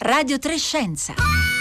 Radio 3 Scienza.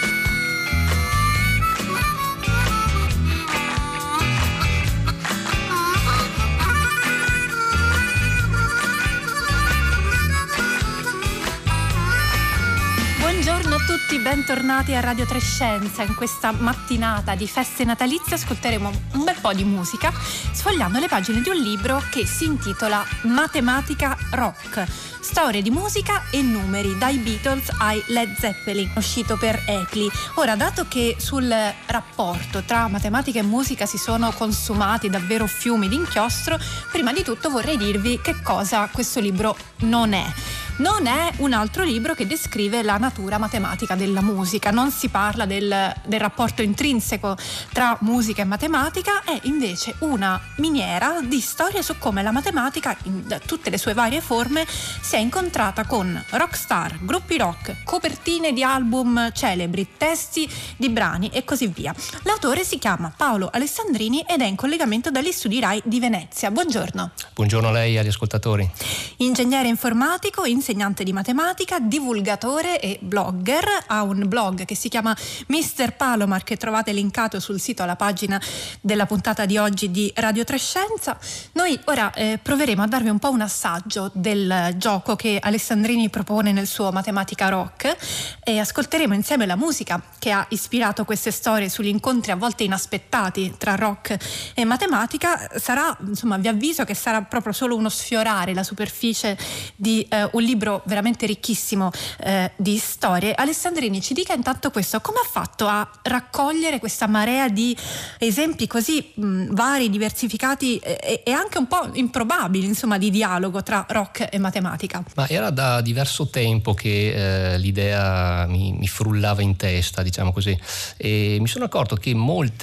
Buongiorno a tutti, bentornati a Radio 3 Scienza. In questa mattinata di feste natalizie ascolteremo un bel po' di musica sfogliando le pagine di un libro che si intitola Matematica Rock, storie di musica e numeri dai Beatles ai Led Zeppelin, uscito per Ecli. Ora, dato che sul rapporto tra matematica e musica si sono consumati davvero fiumi di inchiostro, prima di tutto vorrei dirvi che cosa questo libro non è. Non è un altro libro che descrive la natura matematica della musica, non si parla del rapporto intrinseco tra musica e matematica, è invece una miniera di storie su come la matematica, in tutte le sue varie forme, si è incontrata con rockstar, gruppi rock, copertine di album celebri, testi di brani e così via. L'autore si chiama Paolo Alessandrini ed è in collegamento dagli studi RAI di Venezia. Buongiorno. Buongiorno a lei e agli ascoltatori. Ingegnere informatico, insegnante di matematica, divulgatore e blogger. Ha un blog che si chiama Mr. Palomar, che trovate linkato sul sito alla pagina della puntata di oggi di Radio 3 Scienza. Noi ora proveremo a darvi un po' un assaggio del gioco che Alessandrini propone nel suo Matematica Rock e ascolteremo insieme la musica che ha ispirato queste storie sugli incontri a volte inaspettati tra rock e matematica. Sarà, insomma, vi avviso che sarà proprio solo uno sfiorare la superficie di un libro veramente ricchissimo di storie. Alessandrini, ci dica intanto questo: come ha fatto a raccogliere questa marea di esempi così vari, diversificati e anche un po' improbabili, insomma, di dialogo tra rock e matematica? Ma era da diverso tempo che l'idea mi frullava in testa, diciamo così, e mi sono accorto che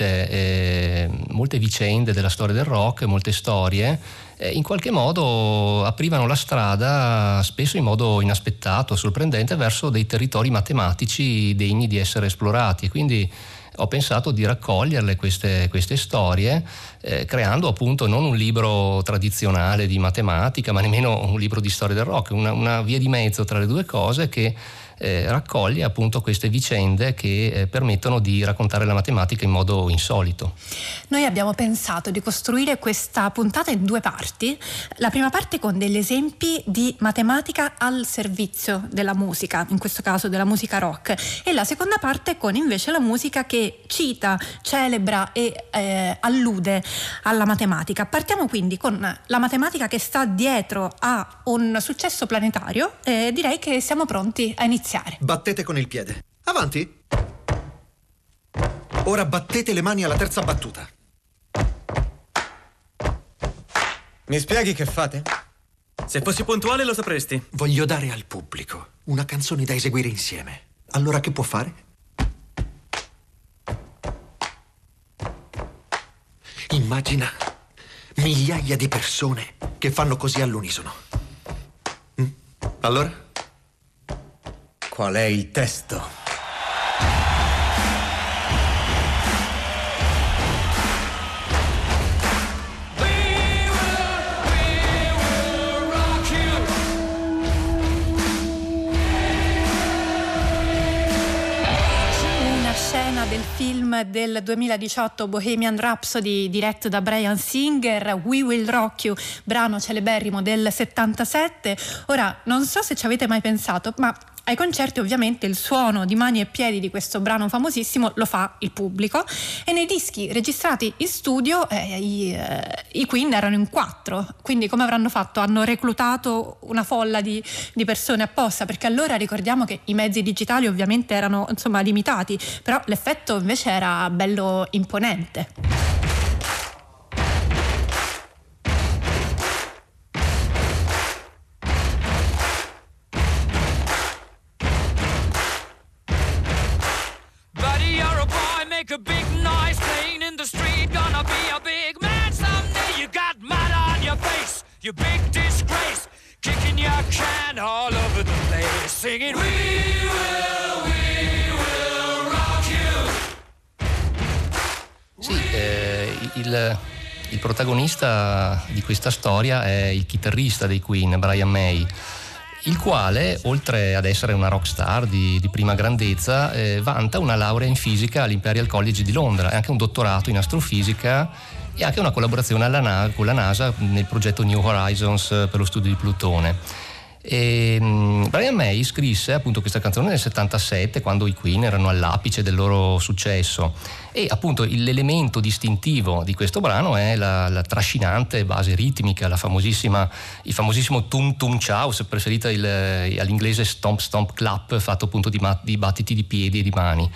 molte vicende della storia del rock, molte storie in qualche modo aprivano la strada, spesso in modo inaspettato, sorprendente, verso dei territori matematici degni di essere esplorati, e quindi ho pensato di raccoglierle queste storie, creando appunto non un libro tradizionale di matematica, ma nemmeno un libro di storia del rock, una via di mezzo tra le due cose che raccoglie appunto queste vicende che permettono di raccontare la matematica in modo insolito. Noi abbiamo pensato di costruire questa puntata in due parti. La prima parte con degli esempi di matematica al servizio della musica, in questo caso della musica rock, e la seconda parte con invece la musica che cita, celebra e allude alla matematica. Partiamo quindi con la matematica che sta dietro a un successo planetario e direi che siamo pronti a iniziare. Battete con il piede. Avanti. Ora battete le mani alla terza battuta. Mi spieghi che fate? Se fossi puntuale lo sapresti. Voglio dare al pubblico una canzone da eseguire insieme. Allora che può fare? Immagina migliaia di persone che fanno così all'unisono. Allora? Qual è il testo? Del film del 2018 Bohemian Rhapsody, diretto da Bryan Singer, We Will Rock You, brano celeberrimo del 77. Ora, non so se ci avete mai pensato, ma ai concerti ovviamente il suono di mani e piedi di questo brano famosissimo lo fa il pubblico, e nei dischi registrati in studio i Queen erano in 4, quindi come avranno fatto? Hanno reclutato una folla di persone apposta, perché allora ricordiamo che i mezzi digitali ovviamente erano, insomma, limitati, però l'effetto invece era bello imponente. Make a big noise playing in the street, gonna be a big man someday. You got mud on your face, you big disgrace, kicking your can all over the place, singing we will rock you. Sì, il protagonista di questa storia è il chitarrista dei Queen, Brian May, il quale, oltre ad essere una rockstar di prima grandezza, vanta una laurea in fisica all'Imperial College di Londra e anche un dottorato in astrofisica e anche una collaborazione con la NASA nel progetto New Horizons per lo studio di Plutone. E Brian May scrisse appunto questa canzone nel 77, quando i Queen erano all'apice del loro successo, e appunto l'elemento distintivo di questo brano è la trascinante base ritmica, il famosissimo tum tum ciao, se preferite all'inglese stomp stomp clap, fatto appunto di battiti di piedi e di mani.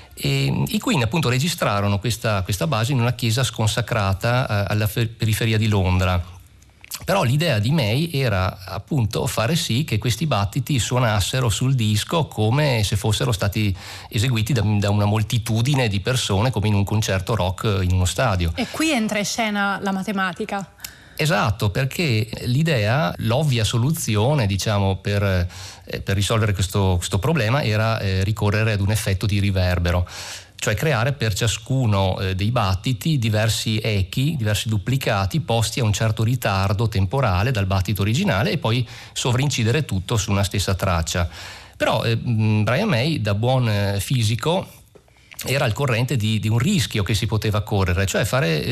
E i Queen appunto registrarono questa base in una chiesa sconsacrata alla periferia di Londra. Però l'idea di May era appunto fare sì che questi battiti suonassero sul disco come se fossero stati eseguiti da una moltitudine di persone, come in un concerto rock in uno stadio. E qui entra in scena la matematica. Esatto, perché l'ovvia soluzione, diciamo, per risolvere questo problema era ricorrere ad un effetto di riverbero, cioè creare per ciascuno dei battiti diversi echi, diversi duplicati posti a un certo ritardo temporale dal battito originale e poi sovrincidere tutto su una stessa traccia. Però Brian May, da buon fisico, era al corrente di un rischio che si poteva correre, cioè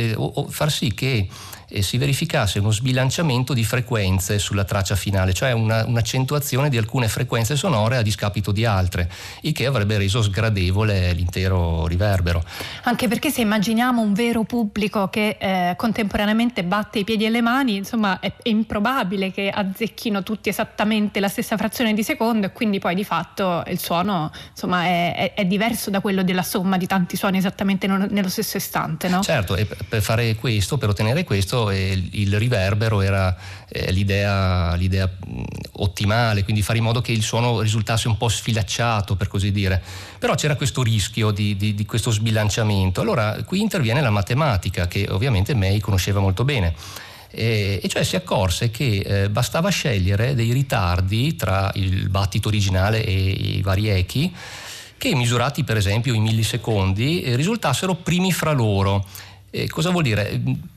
far sì che si verificasse uno sbilanciamento di frequenze sulla traccia finale, cioè un'accentuazione di alcune frequenze sonore a discapito di altre, il che avrebbe reso sgradevole l'intero riverbero. Anche perché se immaginiamo un vero pubblico che contemporaneamente batte i piedi e le mani, insomma è improbabile che azzecchino tutti esattamente la stessa frazione di secondo, e quindi poi di fatto il suono, insomma, è diverso da quello della somma di tanti suoni esattamente nello stesso istante, no? Certo, e per ottenere questo il riverbero era l'idea ottimale, quindi fare in modo che il suono risultasse un po' sfilacciato, per così dire. Però c'era questo rischio di questo sbilanciamento. Allora qui interviene la matematica, che ovviamente May conosceva molto bene. E cioè si accorse che bastava scegliere dei ritardi tra il battito originale e i vari echi che, misurati per esempio in millisecondi, risultassero primi fra loro. Cosa vuol dire?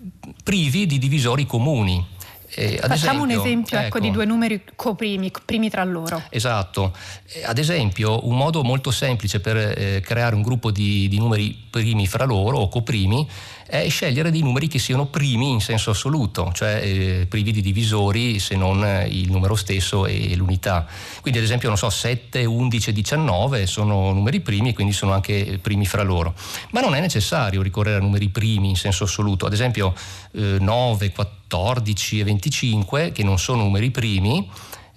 Privi di divisori comuni. Facciamo un esempio di due numeri primi tra loro. Esatto. Ad esempio, un modo molto semplice per creare un gruppo di numeri primi fra loro o coprimi è scegliere dei numeri che siano primi in senso assoluto, cioè privi di divisori se non il numero stesso e l'unità. Quindi ad esempio, 7, 11 e 19 sono numeri primi e quindi sono anche primi fra loro. Ma non è necessario ricorrere a numeri primi in senso assoluto. Ad esempio 9, 14 e 25, che non sono numeri primi,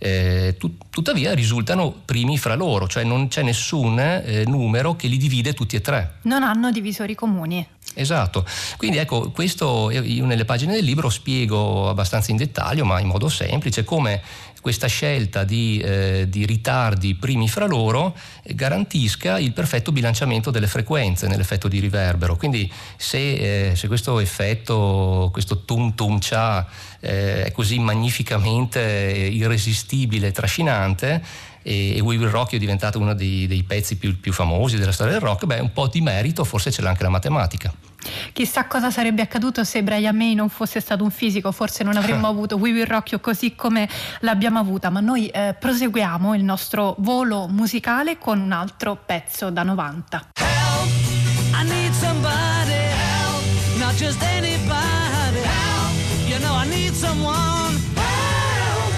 tuttavia risultano primi fra loro, cioè non c'è nessun numero che li divide tutti e tre. Non hanno divisori comuni. Esatto, quindi ecco, questo io nelle pagine del libro spiego abbastanza in dettaglio, ma in modo semplice, come questa scelta di ritardi primi fra loro garantisca il perfetto bilanciamento delle frequenze nell'effetto di riverbero. Quindi se questo effetto, questo tum tum cha, è così magnificamente irresistibile e trascinante, e We Will Rock You è diventato uno dei pezzi più famosi della storia del rock, un po' di merito forse ce l'ha anche la matematica. Chissà cosa sarebbe accaduto se Brian May non fosse stato un fisico, forse non avremmo avuto We Will Rock You così come l'abbiamo avuta, ma noi proseguiamo il nostro volo musicale con un altro pezzo da 90. Help, I need somebody help, not just anybody help, you know I need someone help.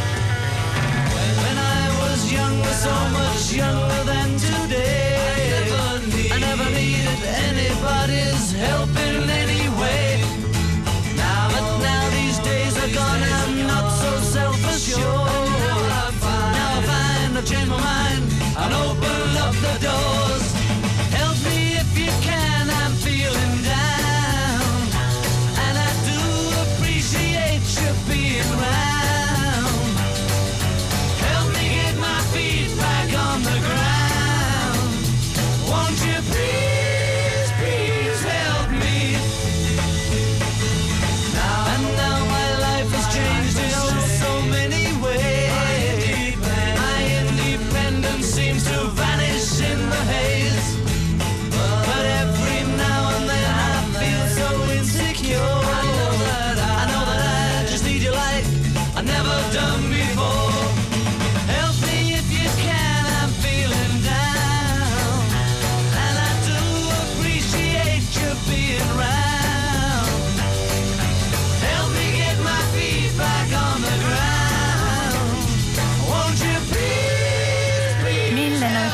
When I was younger, so much younger than today, I never needed anybody's help in any way. Now these days are gone, I'm not so self-assured. Now I find I've changed my mind and open up the doors. Help me if you can, I'm feeling down, and I do appreciate you being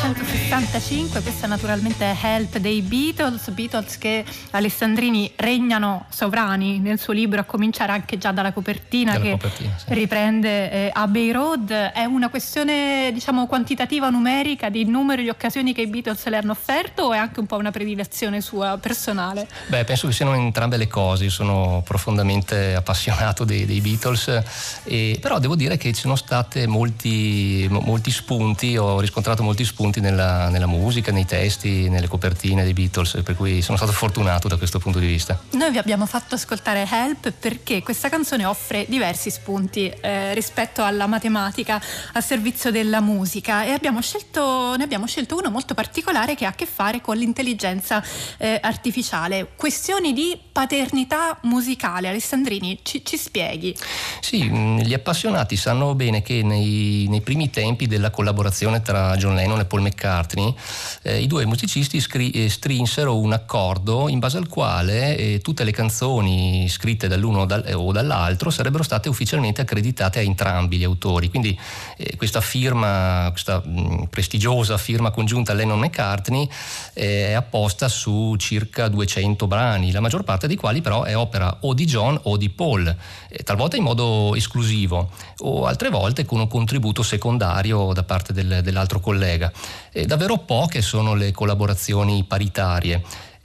1965, questa naturalmente è Help dei Beatles che Alessandrini regnano sovrani nel suo libro, a cominciare anche già dalla copertina sì. Riprende Abbey Road. È una questione, diciamo, quantitativa, numerica, di numero di occasioni che i Beatles le hanno offerto, o è anche un po' una predilezione sua personale? Beh, penso che siano entrambe le cose. Io sono profondamente appassionato dei Beatles, però devo dire che ci sono state molti spunti, ho riscontrato molti spunti nella musica, nei testi, nelle copertine dei Beatles, per cui sono stato fortunato da questo punto di vista. Noi vi abbiamo fatto ascoltare Help perché questa canzone offre diversi spunti rispetto alla matematica a servizio della musica, e ne abbiamo scelto uno molto particolare che ha a che fare con l'intelligenza artificiale. Questioni di paternità musicale. Alessandrini, ci spieghi? Sì, gli appassionati sanno bene che nei primi tempi della collaborazione tra John Lennon e Paul McCartney, i due musicisti strinsero un accordo in base al quale tutte le canzoni scritte dall'uno o dall'altro sarebbero state ufficialmente accreditate a entrambi gli autori. Quindi questa prestigiosa firma congiunta Lennon-McCartney è apposta su circa 200 brani, la maggior parte dei quali però è opera o di John o di Paul, talvolta in modo esclusivo o altre volte con un contributo secondario da parte dell'altro collega. Davvero poche sono le collaborazioni paritarie.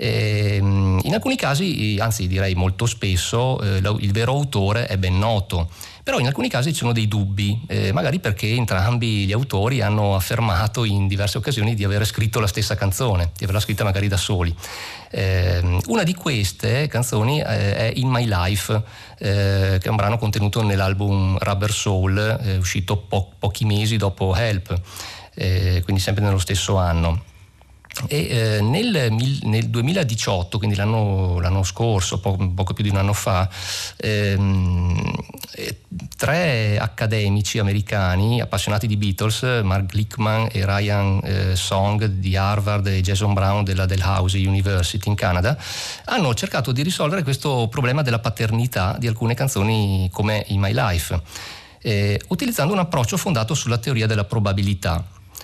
In alcuni casi, anzi direi molto spesso, il vero autore è ben noto, però in alcuni casi ci sono dei dubbi, magari perché entrambi gli autori hanno affermato in diverse occasioni di aver scritto la stessa canzone, di averla scritta magari da soli. Una di queste canzoni è In My Life, che è un brano contenuto nell'album Rubber Soul, uscito pochi mesi dopo Help, quindi sempre nello stesso anno. E nel 2018, quindi l'anno scorso, poco più di un anno fa, 3 accademici americani appassionati di Beatles, Mark Glickman e Ryan Song di Harvard e Jason Brown della Dalhousie University in Canada, hanno cercato di risolvere questo problema della paternità di alcune canzoni come In My Life, utilizzando un approccio fondato sulla teoria della probabilità.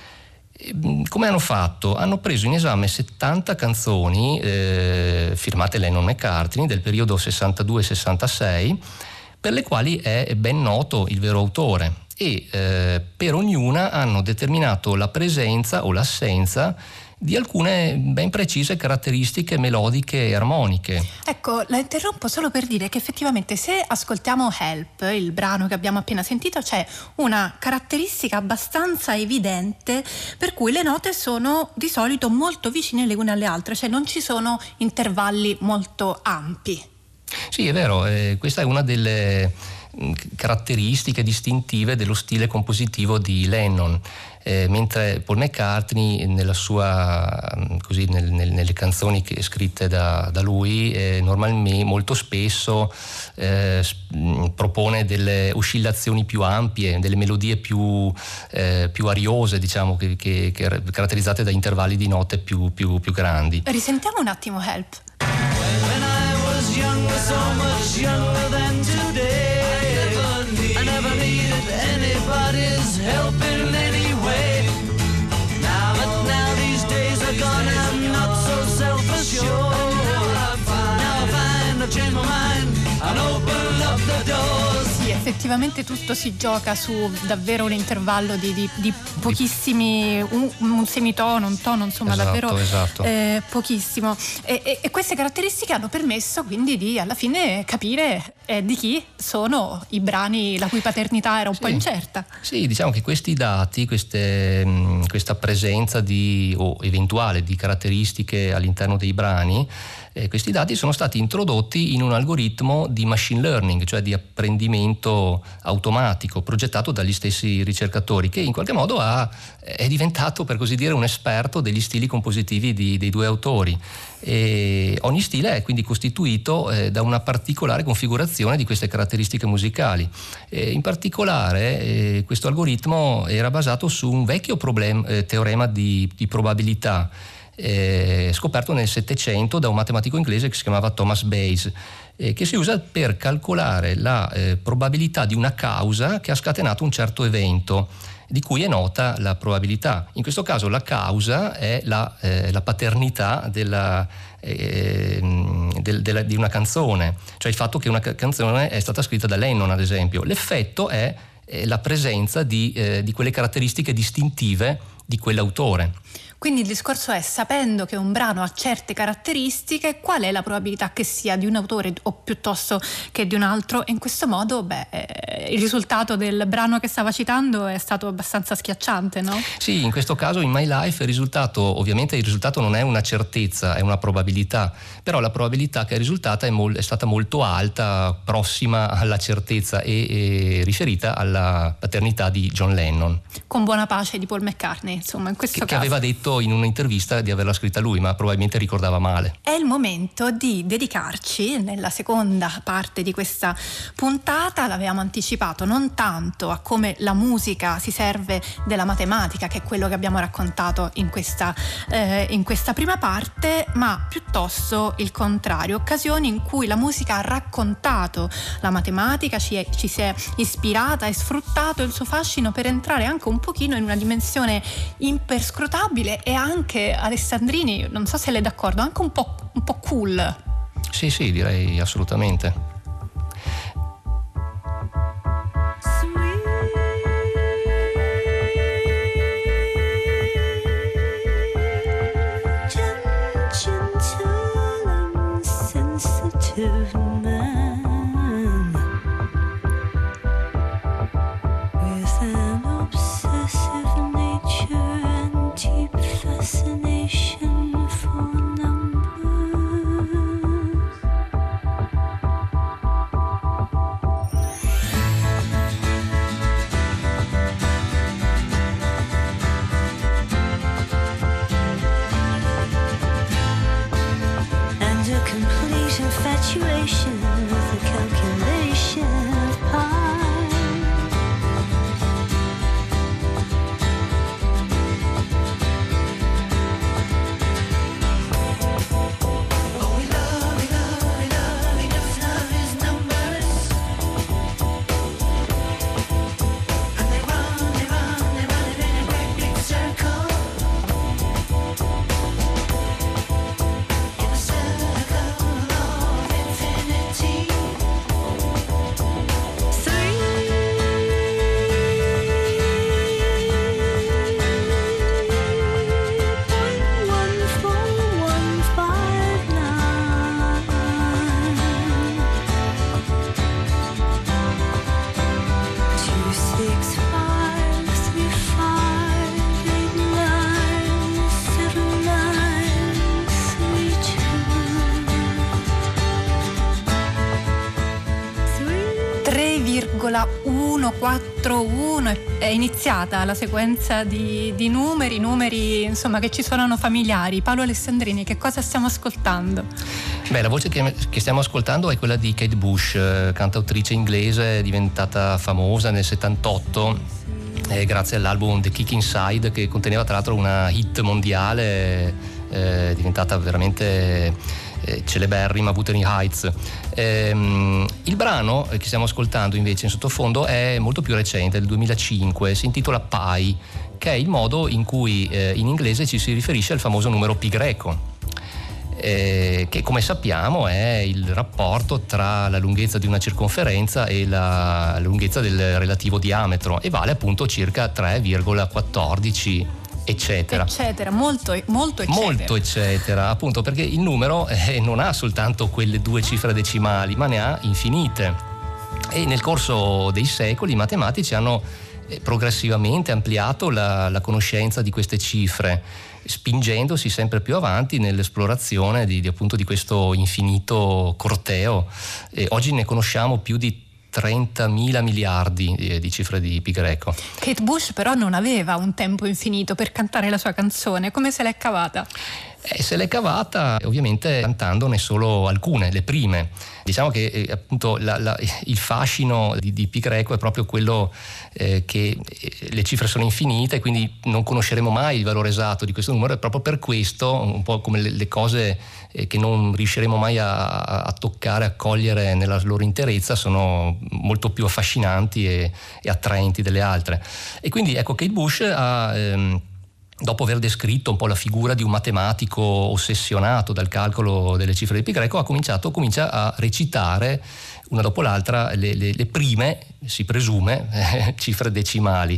Come hanno fatto? Hanno preso in esame 70 canzoni firmate Lennon-McCartney del periodo 62-66, per le quali è ben noto il vero autore, e per ognuna hanno determinato la presenza o l'assenza di alcune ben precise caratteristiche melodiche e armoniche. Ecco, la interrompo solo per dire che effettivamente se ascoltiamo Help, il brano che abbiamo appena sentito, c'è una caratteristica abbastanza evidente per cui le note sono di solito molto vicine le une alle altre, cioè non ci sono intervalli molto ampi. Sì, è vero, questa è una delle caratteristiche distintive dello stile compositivo di Lennon, mentre Paul McCartney nella sua nelle canzoni scritte da lui normalmente molto spesso propone delle oscillazioni più ampie, delle melodie più ariose, diciamo, che caratterizzate da intervalli di note più grandi. Risentiamo un attimo Help. When I was younger, so much younger than today, I never needed anybody's help in any way. Now these days are gone, I'm not so self-assured. Now I find I've changed my mind and opened up the doors. Sì, effettivamente tutto si gioca su davvero un intervallo di pochissimi, un semitono, un tono, insomma, esatto. Pochissimo. E queste caratteristiche hanno permesso quindi di alla fine capire di chi sono i brani la cui paternità era un po' incerta. Sì, diciamo che questi dati, questa presenza o eventuale di caratteristiche all'interno dei brani, questi dati sono stati introdotti in un algoritmo di machine learning, cioè di apprendimento automatico, progettato dagli stessi ricercatori, che in qualche modo è diventato, per così dire, un esperto degli stili compositivi dei due autori. E ogni stile è quindi costituito da una particolare configurazione di queste caratteristiche musicali. In particolare questo algoritmo era basato su un vecchio teorema di probabilità, scoperto nel Settecento da un matematico inglese che si chiamava Thomas Bayes, che si usa per calcolare la probabilità di una causa che ha scatenato un certo evento, di cui è nota la probabilità. In questo caso la causa è la paternità di una canzone, cioè il fatto che una canzone è stata scritta da Lennon, ad esempio. L'effetto è la presenza di quelle caratteristiche distintive di quell'autore. Quindi il discorso è, sapendo che un brano ha certe caratteristiche, qual è la probabilità che sia di un autore o piuttosto che di un altro? E in questo modo il risultato del brano che stava citando è stato abbastanza schiacciante, no? Sì, in questo caso in My Life ovviamente il risultato non è una certezza, è una probabilità, però la probabilità che è risultata è stata molto alta, prossima alla certezza e riferita alla paternità di John Lennon. Con buona pace di Paul McCartney, insomma, in questo caso. Che aveva detto in un'intervista di averla scritta lui, ma probabilmente ricordava male. È il momento di dedicarci, nella seconda parte di questa puntata, l'avevamo anticipato, non tanto a come la musica si serve della matematica, che è quello che abbiamo raccontato in questa prima parte, ma piuttosto il contrario, occasioni in cui la musica ha raccontato la matematica, ci si è ispirata e sfruttato il suo fascino per entrare anche un pochino in una dimensione imperscrutabile e anche, Alessandrini, non so se lei è d'accordo, anche un po' cool. Sì, direi assolutamente. Fascination for numbers. And a complete infatuation with the calculation of pi. È iniziata la sequenza di numeri insomma che ci suonano familiari. Paolo Alessandrini, che cosa stiamo ascoltando? La voce che stiamo ascoltando è quella di Kate Bush, cantautrice inglese diventata famosa nel 78 grazie all'album The Kick Inside, che conteneva tra l'altro una hit mondiale diventata veramente celeberrima, Wuthering Heights. Il brano che stiamo ascoltando invece in sottofondo è molto più recente, del 2005, si intitola Pi, che è il modo in cui in inglese ci si riferisce al famoso numero pi greco, che come sappiamo è il rapporto tra la lunghezza di una circonferenza e la lunghezza del relativo diametro, e vale appunto circa 3,14 eccetera, molto eccetera, appunto perché il numero non ha soltanto quelle due cifre decimali, ma ne ha infinite, e nel corso dei secoli i matematici hanno progressivamente ampliato la conoscenza di queste cifre, spingendosi sempre più avanti nell'esplorazione di questo infinito corteo. Oggi ne conosciamo più di 30.000 miliardi di cifre di pi greco. Kate Bush però non aveva un tempo infinito per cantare la sua canzone, come se l'è cavata? Se l'è cavata ovviamente cantandone solo alcune, le prime. Diciamo che appunto il fascino di Pi Greco è proprio quello che le cifre sono infinite, quindi non conosceremo mai il valore esatto di questo numero, e proprio per questo, un po' come le cose che non riusciremo mai a toccare, a cogliere nella loro interezza, sono molto più affascinanti e attraenti delle altre. E quindi ecco, Kate Bush dopo aver descritto un po' la figura di un matematico ossessionato dal calcolo delle cifre di Pi Greco, comincia a recitare una dopo l'altra le prime, si presume, cifre decimali.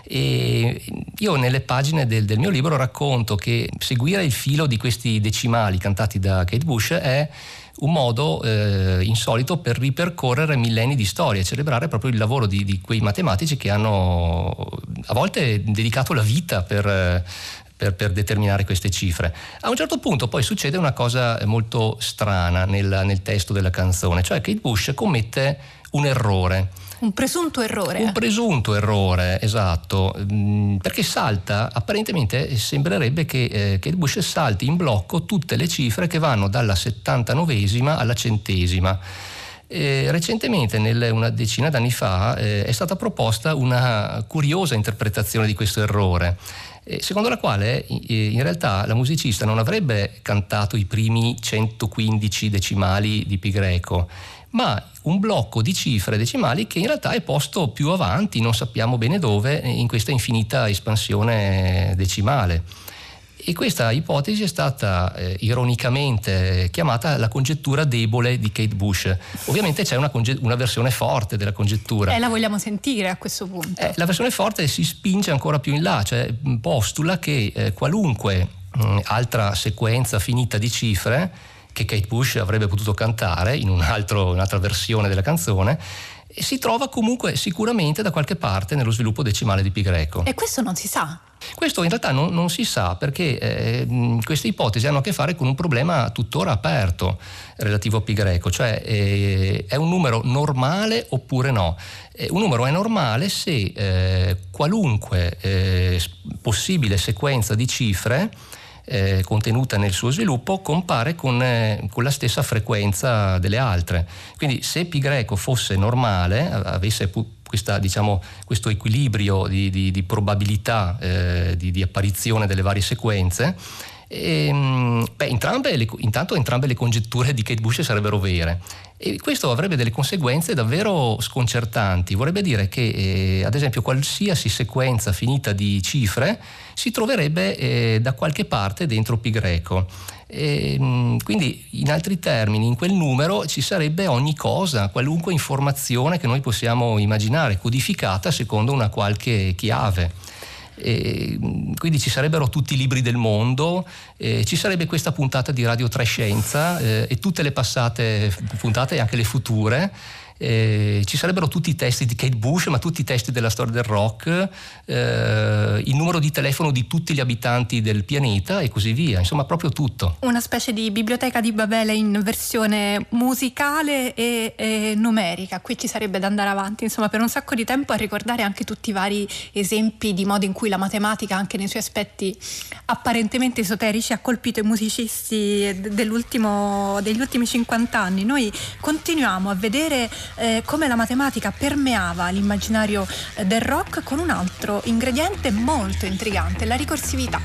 E io nelle pagine del mio libro racconto che seguire il filo di questi decimali cantati da Kate Bush è un modo insolito per ripercorrere millenni di storia e celebrare proprio il lavoro di quei matematici che hanno a volte dedicato la vita per determinare queste cifre. A un certo punto poi succede una cosa molto strana nel testo della canzone, cioè Kate Bush commette un errore. Un presunto errore. Un presunto errore, esatto, perché apparentemente sembrerebbe che Kate Bush salti in blocco tutte le cifre che vanno dalla 79esima alla 100esima. Recentemente, una decina d'anni fa, è stata proposta una curiosa interpretazione di questo errore, secondo la quale in realtà la musicista non avrebbe cantato i primi 115 decimali di Pi Greco, ma un blocco di cifre decimali che in realtà è posto più avanti, non sappiamo bene dove, in questa infinita espansione decimale. E questa ipotesi è stata ironicamente chiamata la congettura debole di Kate Bush. Ovviamente c'è una versione forte della congettura. La vogliamo sentire a questo punto. La versione forte si spinge ancora più in là, cioè postula che qualunque altra sequenza finita di cifre che Kate Bush avrebbe potuto cantare in un'altra versione della canzone, si trova comunque sicuramente da qualche parte nello sviluppo decimale di Pi Greco. E questo non si sa? Questo in realtà non si sa, perché queste ipotesi hanno a che fare con un problema tuttora aperto relativo a Pi Greco, cioè è un numero normale oppure no? Un numero è normale se qualunque possibile sequenza di cifre contenuta nel suo sviluppo compare con la stessa frequenza delle altre. Quindi se Pi Greco fosse normale, avesse questo equilibrio di probabilità di apparizione delle varie sequenze, entrambe le congetture di Kate Bush sarebbero vere, e questo avrebbe delle conseguenze davvero sconcertanti. Vorrebbe dire che ad esempio qualsiasi sequenza finita di cifre si troverebbe da qualche parte dentro Pi Greco. Quindi, in altri termini, in quel numero ci sarebbe ogni cosa, qualunque informazione che noi possiamo immaginare, codificata secondo una qualche chiave. Quindi ci sarebbero tutti i libri del mondo, ci sarebbe questa puntata di Radio Trescenza e tutte le passate puntate e anche le future. Ci sarebbero tutti i testi di Kate Bush, ma tutti i testi della storia del rock, il numero di telefono di tutti gli abitanti del pianeta e così via, insomma proprio tutto. Una specie di biblioteca di Babele in versione musicale e numerica. Qui ci sarebbe da andare avanti insomma per un sacco di tempo a ricordare anche tutti i vari esempi di modo in cui la matematica, anche nei suoi aspetti apparentemente esoterici, ha colpito i musicisti degli ultimi 50 anni. Noi continuiamo a vedere come la matematica permeava l'immaginario del rock con un altro ingrediente molto intrigante, la ricorsività.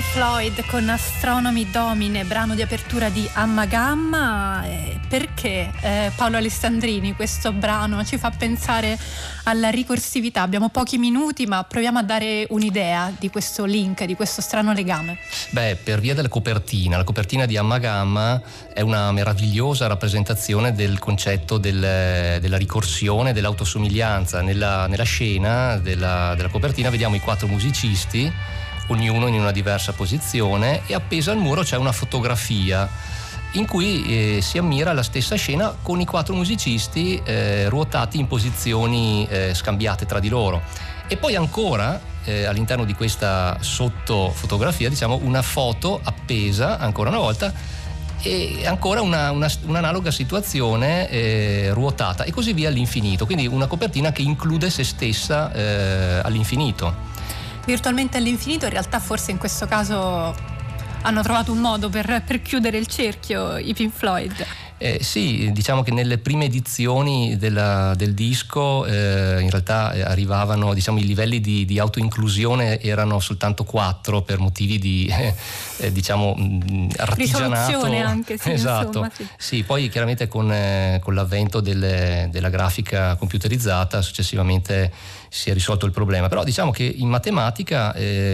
Floyd con Astronomy Domine, brano di apertura di Amma Gamma. Perché Paolo Alessandrini questo brano ci fa pensare alla ricorsività? Abbiamo pochi minuti, ma proviamo a dare un'idea di questo link, di questo strano legame. Beh, per via della copertina. La copertina di Amma Gamma è una meravigliosa rappresentazione del concetto della ricorsione, dell'autosomiglianza. Nella scena della copertina vediamo i 4 musicisti, ognuno in una diversa posizione, e appesa al muro c'è una fotografia in cui si ammira la stessa scena con i 4 musicisti ruotati in posizioni scambiate tra di loro. E poi ancora all'interno di questa sottofotografia, diciamo, una foto appesa ancora una volta, e ancora un'analoga situazione ruotata, e così via all'infinito. Quindi una copertina che include se stessa all'infinito. Virtualmente all'infinito. In realtà forse in questo caso hanno trovato un modo per chiudere il cerchio i Pink Floyd. Sì, diciamo che nelle prime edizioni del disco in realtà arrivavano, diciamo, i livelli di autoinclusione erano soltanto 4 per motivi di diciamo artigianato. Risoluzione anche, sì, esatto. Insomma, sì. Sì, poi chiaramente con l'avvento della grafica computerizzata successivamente si è risolto il problema. Però diciamo che in matematica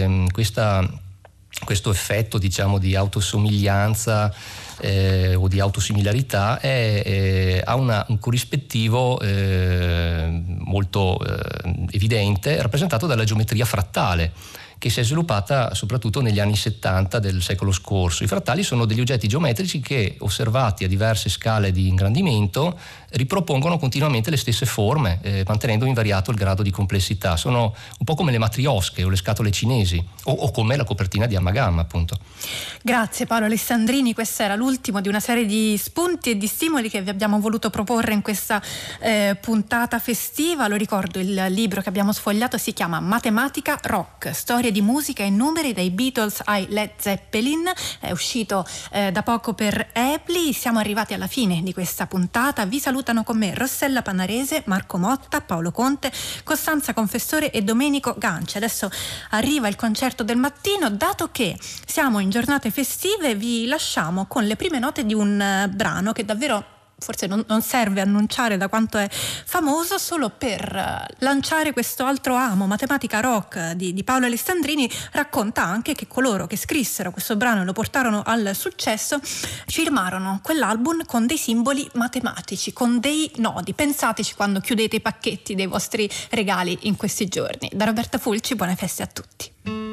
questo effetto, diciamo, di autosomiglianza o di autosimilarità ha un corrispettivo molto evidente, rappresentato dalla geometria frattale, che si è sviluppata soprattutto negli anni 70 del secolo scorso. I frattali sono degli oggetti geometrici che, osservati a diverse scale di ingrandimento, ripropongono continuamente le stesse forme, mantenendo invariato il grado di complessità. Sono un po' come le matriosche o le scatole cinesi, o come la copertina di Amma Gamma, appunto. Grazie Paolo Alessandrini, questo era l'ultimo di una serie di spunti e di stimoli che vi abbiamo voluto proporre in questa puntata festiva. Lo ricordo, il libro che abbiamo sfogliato si chiama Matematica Rock, storie di musica e numeri dai Beatles ai Led Zeppelin, è uscito da poco per Apple. Siamo arrivati alla fine di questa puntata. Vi salutano con me Rossella Panarese, Marco Motta, Paolo Conte, Costanza Confessore e Domenico Ganci. Adesso arriva il concerto del mattino. Dato che siamo in giornate festive, vi lasciamo con le prime note di un brano che davvero forse non serve annunciare da quanto è famoso, solo per lanciare questo altro amo. Matematica Rock di Paolo Alessandrini racconta anche che coloro che scrissero questo brano e lo portarono al successo firmarono quell'album con dei simboli matematici, con dei nodi. Pensateci quando chiudete i pacchetti dei vostri regali in questi giorni. Da Roberta Fulci, buone feste a tutti.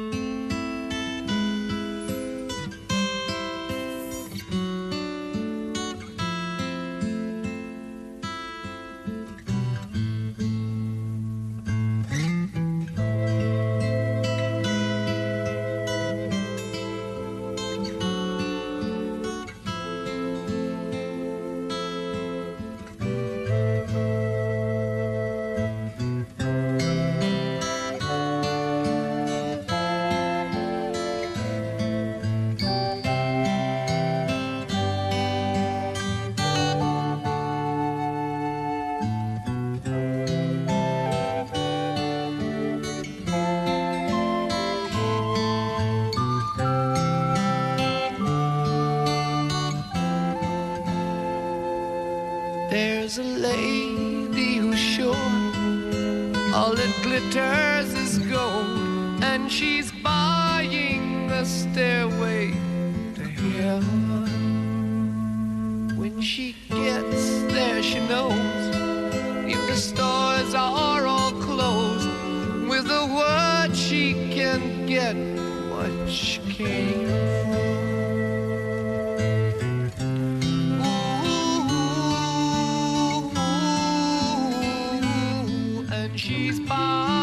There's a lady who's sure all that glitters is gold, and she's buying the stairway to heaven. When she gets there, she knows if the stores are all closed, with a word she can get what she came for. She's by